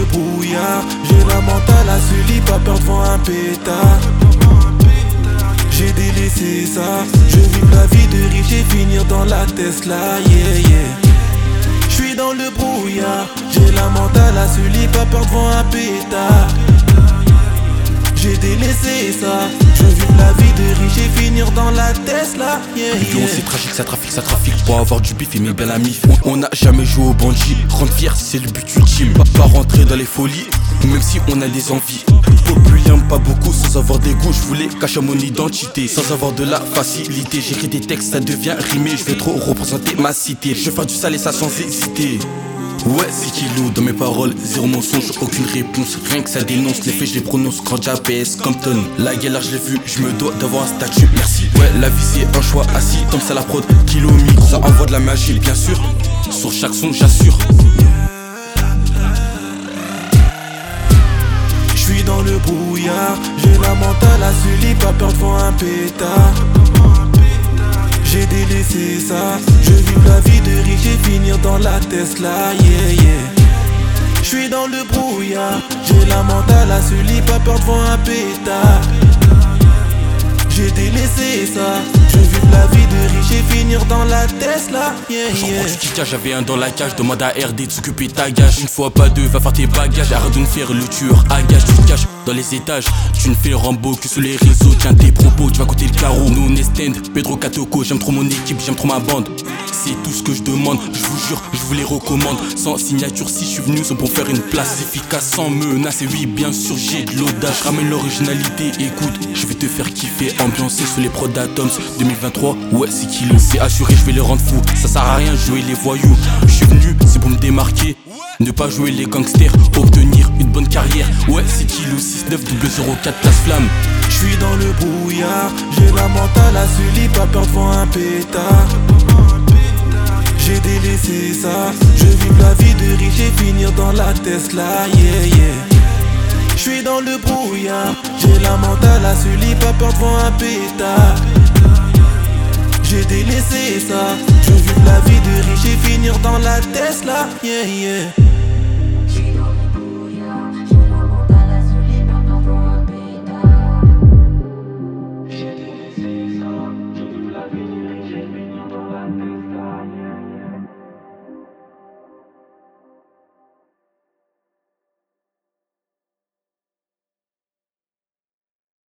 brouillard. J'ai la mentale à Sully, pas peur devant un pétard. J'ai délaissé ça. Je vis la vie de riche et finir dans la Tesla, yeah yeah. J'suis dans le brouillard. J'ai la mentale à Sully, pas peur devant un pétard. J'ai délaissé ça. Je vis la vie de riche et finir dans la Tesla, yeah yeah. C'est tragique, ça trafique pour avoir du bif et mes belles amies. On n'a jamais joué au bandit. Rendre fier, c'est le but ultime. Pas rentrer dans les folies, même si on a des envies. Populaire, pas beaucoup, sans avoir des goûts. Je voulais cacher mon identité, sans avoir de la facilité. J'écris des textes, ça devient rimé. Je vais trop représenter ma cité. Je vais faire du sale et ça sans hésiter. Ouais, c'est kilo dans mes paroles, zéro mensonge, aucune réponse. Rien que ça dénonce, les faits je les prononce. Quand j'APS Compton, la galère je l'ai vu, je me dois d'avoir un statut, merci. Ouais, la vie c'est un choix assis, comme ça la prod, kilo micro. Ça envoie de la magie, bien sûr, sur chaque son j'assure. J'suis dans le brouillard, j'ai la mentale à Sully, pas peur devant un pétard. J'ai délaissé ça. Je vis la vie de riche et finir dans la Tesla, yeah yeah. J'suis dans le brouillard. J'ai la mentale à Sully, pas peur devant un pétard. J'ai délaissé ça. Je vis la vie de riche et finir dans la Tesla, yeah Je yeah. reprends du kickage, j'avais un dans la cage. Demande à RD de s'occuper ta gage. Une fois pas deux, va faire tes bagages. Arrête de me faire le tueur à gage. Tu te caches dans les étages. Tu ne fais Rambo que sur les réseaux. Tiens tes propos, tu vas côté le carreau. Nous on est stand, Pedro Catoko. J'aime trop mon équipe, j'aime trop ma bande. C'est tout ce que je demande, je vous jure, je vous les recommande. Sans signature, si je suis venu, c'est pour faire une place efficace, sans menace. Et oui, bien sûr, j'ai de l'audace. Ramène l'originalité, écoute, je vais te faire kiffer. Ambiancer sur les prods d'Atoms 2023, ouais, c'est kilo. C'est assuré, je vais les rendre fous. Ça sert à rien de jouer les voyous. Je suis venu, c'est pour me démarquer. Ne pas jouer les gangsters, obtenir une bonne carrière. Ouais, c'est kilo, 6904 place flamme. J'suis dans le brouillard, j'ai la mentale à Sully, pas peur devant un pétard. J'ai délaissé ça. Je vis la vie de riche et finir dans la Tesla, yeah yeah. J'suis dans le brouillard. J'ai la mentale à Sully, pas peur devant un pétard. J'ai délaissé ça. Je vis la vie de riche et finir dans la Tesla, yeah yeah.